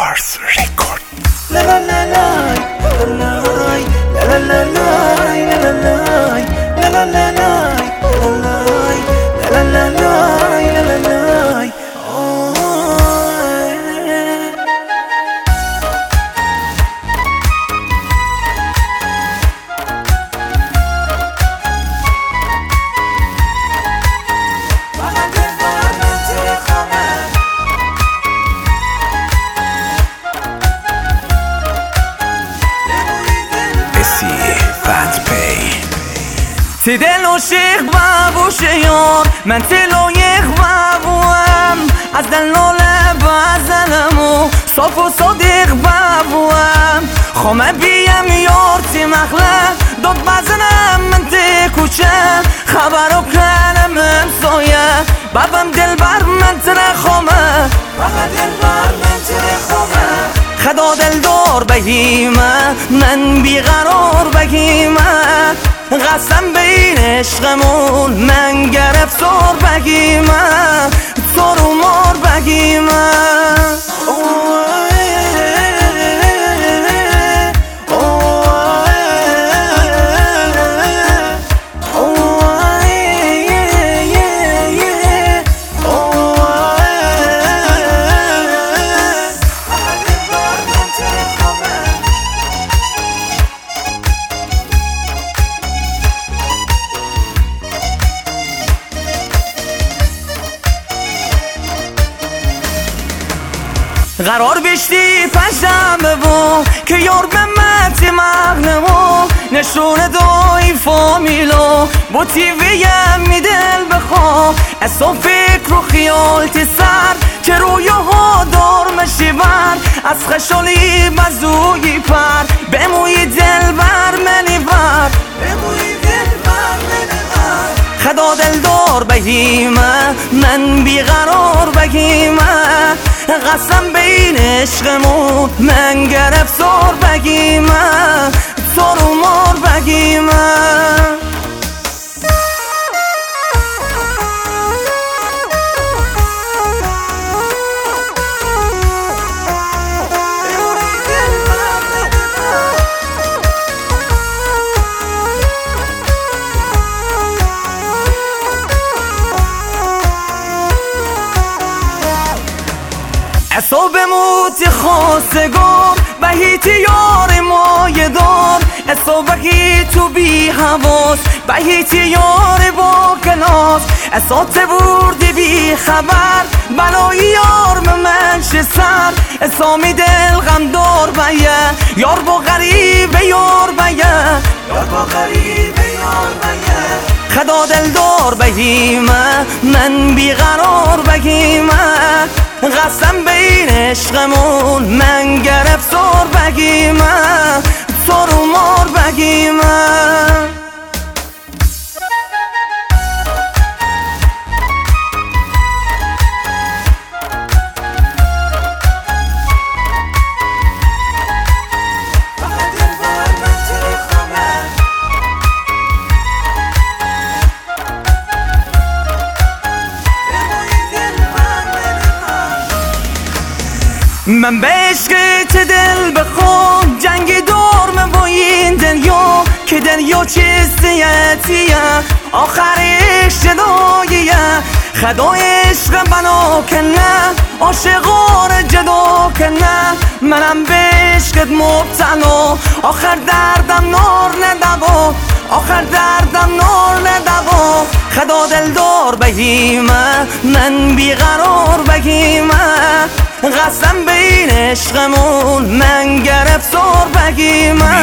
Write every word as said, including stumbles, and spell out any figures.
Mars Record. La la la la la la la la la la la la la la la la la la. تدلو شيخ بابو شيور من تلو يخ بابوام از دلو لبازلمو صاف و صادق بابوام خمه بیم یورتی مخله داد بزنم من تی کوچه خبرو کنم امسایه بابم دل بر من تره خمه بابا دل بر من تره خمه خدا دل دار بگیمه من بیقرار بگیمه قسم بین عشقمون من گرفتار بگیمه تو رو مار بگیمه قرار بشتی پشم ببو که یار به متی مغنمو نشونه دای فامیلو با تیویم میدل بخوا اصلا فکر و خیال تی سر که رویاها دار مشی بر از خشالی بزوی پر بموی دل بر منی بر بموی دل بر منی بر خدا دل دار بگیمه من بیقرار بگیمه قسم بین عشقمون من گرفتار بگیمه تو رو مار بگیمه اصاب موتی خواستگار بهیتی یار مایه دار اصابکی تو بی حواس بهیتی یار با کلاس اصات بردی بی خبر بلایی یار به من شه سر اسامی دل غم دار بیه یار با غریب یار بیه یار با غریب یار بیه خدا دل دار بگیمه من بیقرار بگیمه قسم بین عشقمون من گرفتار بگیمه تو رو مار بگیمه من به عشقت دل بخوام جنگی دارم با این دنیا که دنیا چیستیتیه آخرش جداییه خدا عشق بنا کنه عاشقار جدا کنه منم به عشقت مبتلا آخر دردم نار ندوا آخر دردم نار ندوا خدا دل دار بگیمه من بیقرار بگیمه قسم بین عشقمون من گرفتار بگیمه